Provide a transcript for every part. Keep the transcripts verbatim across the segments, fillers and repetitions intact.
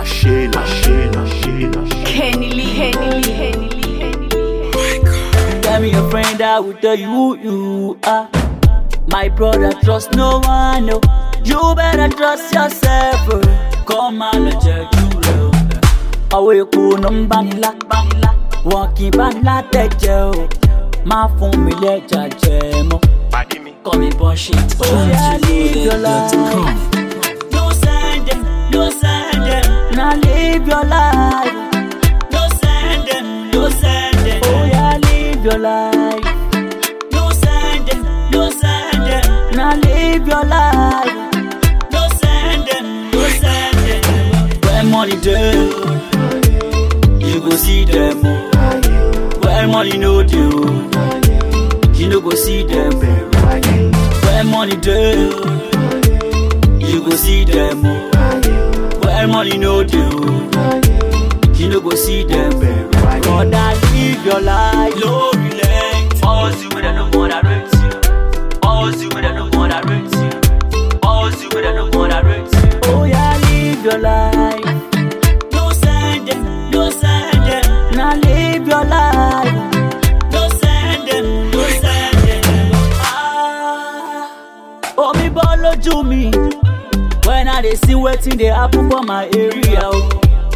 Shayla, Shayla, Shayla, Shayla. Kenny Lee, Kenny Lee, Kenny Lee, Kenny Lee. Tell me your friend, I will tell you who you are. My brother, trust no one, no. You better trust yourself. Oh. Come on, let's check you real. Away cool, no banila, banila. Walking banila, take you. My phone, me let you jam. Call me bullshit. Oh, yeah, live your life. No send them, no send them. Now live your life. No send them, no send them. Oh, yeah, live your life. No send them, no send them. Now live your life. No send them, no send them. When money dey, you go see them. When money no dey, you no go see them. When money dey, you go see them. When money no dey, you no go see them. Brother, live your life, no relent. All you with no moderate you. All you with no moderate you. All you with no moderate you. Oh yeah, live your life. No send them, no send them. Now live your life. No send them, no send them. Ah, oh me bolo to me. When I dey see wetin dey happen for my area. Oh.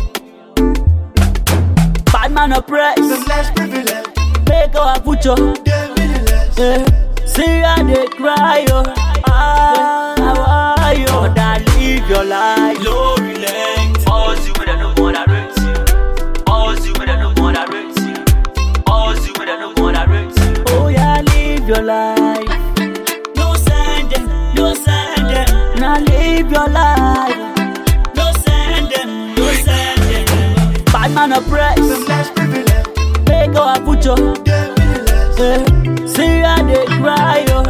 Bad man oppress, The less privileged, make our future. they're meaningless. Eh, see how they cry, oh. Ah, why, oh. That live your life, no relent. All you with no moderate you. All you with no moderate you. All you with no moderate you. Oh yeah, live your life. No send them, no send them. Now live your life. No send them, no send them. Bad man oppress, The less privileged, make our future. they're meaningless. Eh, see how they cry, oh.